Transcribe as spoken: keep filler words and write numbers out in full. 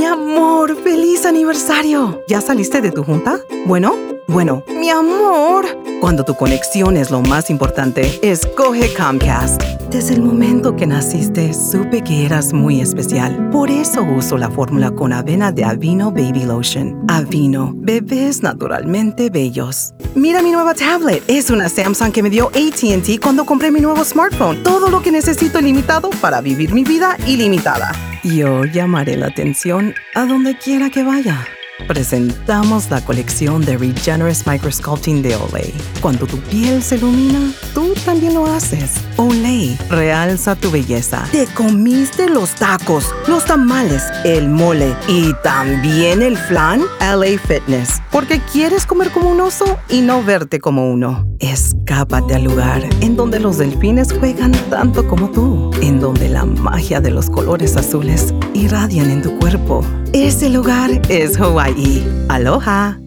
amor, feliz aniversario. ¿Ya saliste de tu junta? Bueno, bueno, mi amor. Cuando tu conexión es lo más importante, escoge Comcast. Desde el momento que naciste, supe que eras muy especial. Por eso uso la fórmula con avena de Aveeno Baby Lotion. Aveeno, bebés naturalmente bellos. Mira mi nueva tablet. Es una Samsung que me dio A T and T cuando compré mi nuevo smartphone. Todo lo que necesito ilimitado para vivir mi vida ilimitada. Yo llamaré la atención a donde quiera que vaya. Presentamos la colección de Regenerous Microsculpting de Olay. Cuando tu piel se ilumina, tú también lo haces. Olay, realza tu belleza. Te comiste los tacos, los tamales, el mole y también el flan. L A Fitness, porque quieres comer como un oso y no verte como uno. Escápate al lugar en donde los delfines juegan tanto como tú, en donde la magia de los colores azules irradian en tu cuerpo. Ese lugar es Hawaii. Aloha.